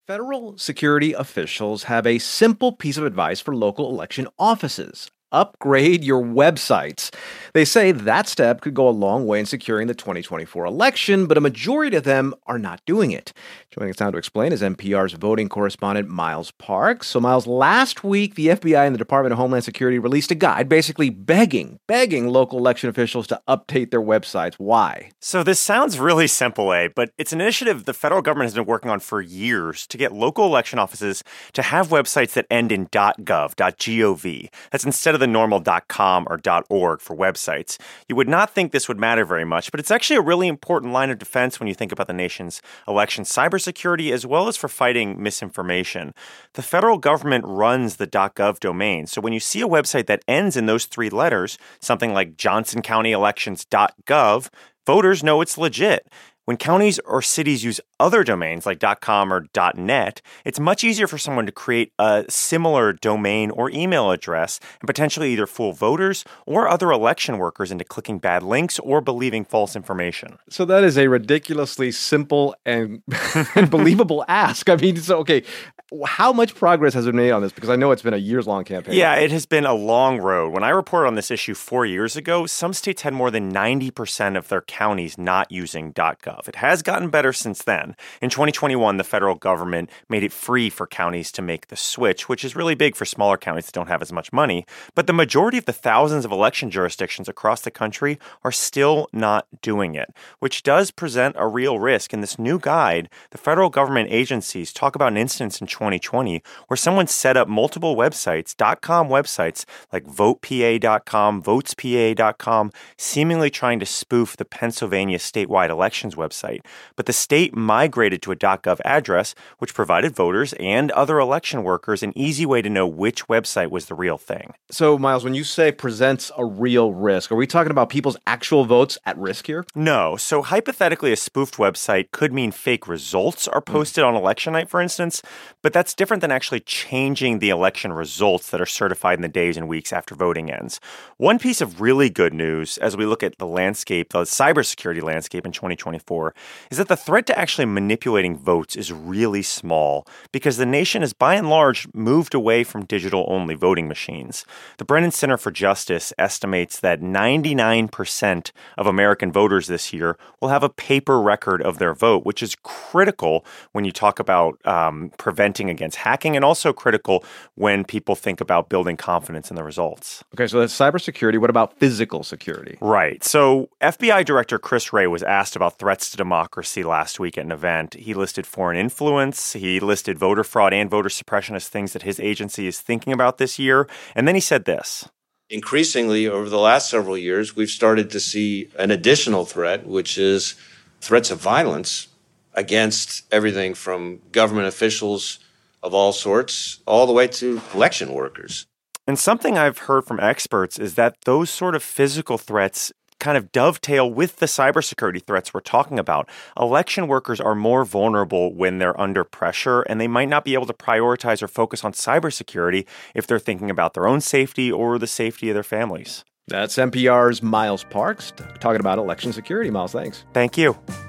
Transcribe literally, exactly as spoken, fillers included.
Federal security officials have a simple piece of advice for local election offices. Upgrade your websites. They say that step could go a long way in securing the twenty twenty-four election, but a majority of them are not doing it. Joining us now to explain is N P R's voting correspondent Miles Parks. So, Miles, last week, the F B I and the Department of Homeland Security released a guide basically begging, begging local election officials to update their websites. Why? So this sounds really simple, eh? But it's an initiative the federal government has been working on for years to get local election offices to have websites that end in .gov, .gov. That's instead of the normal .com or .org for websites. You would not think this would matter very much, but it's actually a really important line of defense when you think about the nation's election cybersecurity as well as for fighting misinformation. The federal government runs the .gov domain, so when you see a website that ends in those three letters, something like johnson county elections dot gov, voters know it's legit. When counties or cities use other domains like .com or .net, it's much easier for someone to create a similar domain or email address and potentially either fool voters or other election workers into clicking bad links or believing false information. So that is a ridiculously simple and, and believable ask. I mean, so, okay, how much progress has been made on this? Because I know it's been a years-long campaign. Yeah, it has been a long road. When I reported on this issue four years ago, some states had more than ninety percent of their counties not using .gov. It has gotten better since then. In twenty twenty-one, the federal government made it free for counties to make the switch, which is really big for smaller counties that don't have as much money. But the majority of the thousands of election jurisdictions across the country are still not doing it, which does present a real risk. In this new guide, the federal government agencies talk about an instance in twenty twenty where someone set up multiple websites, .com websites like vote p a dot com, votes p a dot com, seemingly trying to spoof the Pennsylvania statewide elections website. But the state migrated to a .gov address, which provided voters and other election workers an easy way to know which website was the real thing. So, Miles, when you say presents a real risk, are we talking about people's actual votes at risk here? No. So hypothetically, a spoofed website could mean fake results are posted mm. on election night, for instance, but that's different than actually changing the election results that are certified in the days and weeks after voting ends. One piece of really good news as we look at the landscape, the cybersecurity landscape in twenty twenty-four, is that the threat to actually manipulating votes is really small because the nation has by and large moved away from digital-only voting machines. The Brennan Center for Justice estimates that ninety-nine percent of American voters this year will have a paper record of their vote, which is critical when you talk about um, preventing against hacking and also critical when people think about building confidence in the results. Okay, so that's cybersecurity. What about physical security? Right. So F B I Director Chris Wray was asked about threats to democracy last week at an event. He listed foreign influence, he listed voter fraud and voter suppression as things that his agency is thinking about this year. And then he said this. Increasingly, over the last several years, we've started to see an additional threat, which is threats of violence against everything from government officials of all sorts, all the way to election workers. And something I've heard from experts is that those sort of physical threats kind of dovetail with the cybersecurity threats we're talking about. Election workers are more vulnerable when they're under pressure, and they might not be able to prioritize or focus on cybersecurity if they're thinking about their own safety or the safety of their families. That's N P R's Miles Parks talking about election security. Miles, thanks. Thank you.